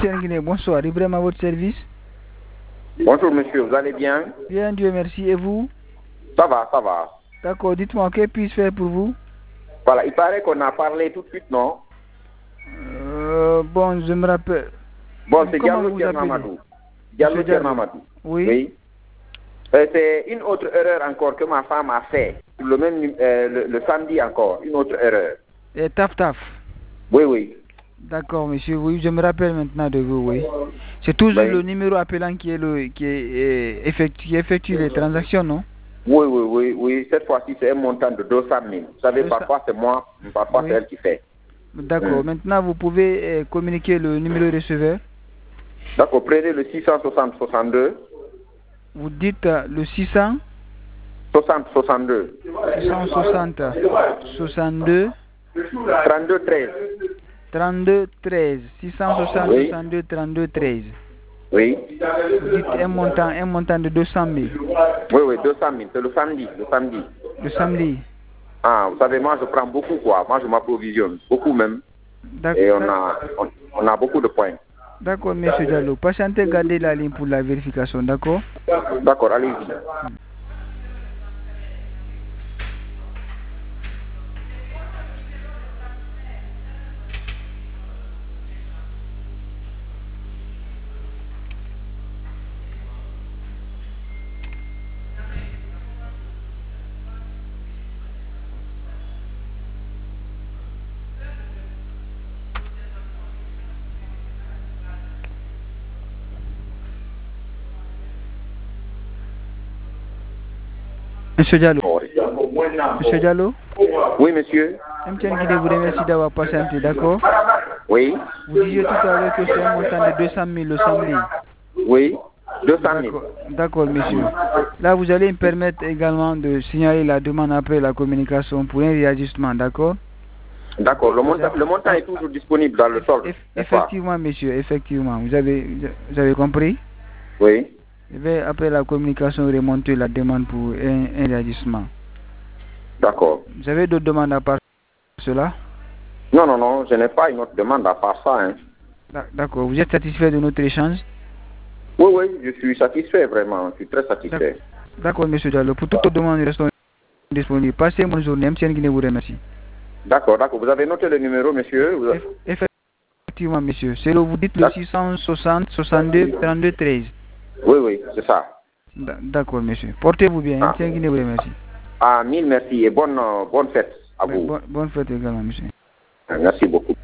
Guinée, bonsoir. Ibrahim à votre service. Bonjour monsieur, vous allez bien? Bien, Dieu merci. Et vous? Ça va, ça va. D'accord, dites-moi, que puis-je faire pour vous? Voilà, il paraît qu'on a parlé tout de suite, non? Bon, je me rappelle. Bon, c'est Comment Diallo vous Tiernamadou. Monsieur Diallo. Tiernamadou. Oui. C'est une autre erreur encore que ma femme a fait. Le même le samedi encore, une autre erreur. Et taf taf. Oui, oui. D'accord, monsieur. Oui, je me rappelle maintenant de vous, oui. C'est toujours Oui. le numéro appelant qui effectue les transactions, non? Oui, oui, oui, oui. Cette fois-ci, c'est un montant de 200 000. Vous savez, 200. parfois c'est moi, parfois Oui. c'est elle qui fait. D'accord. Maintenant, vous pouvez communiquer le numéro receveur. D'accord, prenez le 660-62. Vous dites le 600 60-62. 660 62 32-13. 32 13 660 Oui. 62 32 13. Oui. Vous dites un montant de 200 000 Oui, oui, 200 000. C'est le samedi, le samedi. le samedi. Ah, vous savez, moi je prends beaucoup quoi. Moi je m'approvisionne, beaucoup même. Et on a beaucoup de points. D'accord, monsieur Diallo. Patientez, gardez la ligne pour la vérification, d'accord? D'accord, allez-y. Monsieur Diallo. Monsieur Diallo? Oui, monsieur. MTN Guinée vous remercie d'avoir patienté, d'accord? Oui. Vous disiez tout à l'heure que c'est un montant de 200 000 le samedi. Oui, 200 000. D'accord, monsieur. Là, vous allez me permettre également de signaler la demande après la communication pour un réajustement, d'accord? D'accord, le montant est toujours disponible dans le solde. Effectivement, monsieur, effectivement. Vous avez compris? Oui. Je vais, après la communication, remonter la demande pour un réajustement. D'accord. Vous avez d'autres demandes à part cela? Non, non, non, je n'ai pas une autre demande à part ça. Hein. D'accord. Vous êtes satisfait de notre échange? Oui, oui, je suis satisfait vraiment. Je suis très satisfait. D'accord, monsieur Diallo. Pour toute demande, nous restons disponibles. Passez une bonne journée. MTN Guinée vous remercie. D'accord, d'accord. Vous avez noté le numéro, monsieur? Effectivement, monsieur. C'est là où vous dites le 660 62 32 13. Oui, oui, c'est ça. D'accord, monsieur. Portez-vous bien. MTN Guinée vous remercie. Ah, mille merci et bonne fête à vous. Bonne fête également, monsieur. Merci beaucoup.